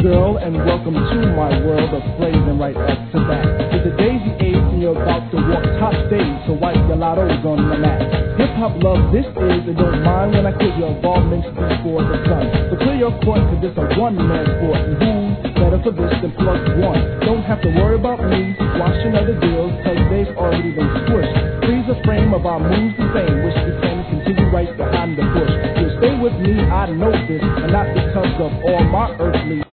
girl, and welcome to my world of phrasing right up to that. With the daisy age and you're about to walk top stage, so wipe your lottos on the mat. Hip-hop love this is, and don't mind when I quit your involvements before the sun. So clear your court, cause this a one-man sport, and who's better for this than plus one? Don't have to worry about me squashing other deals, cause they've already been squished. Freeze a frame of our moves the same, which we can continue right behind the bush. You'll stay with me, I know this, and not because of all my earthly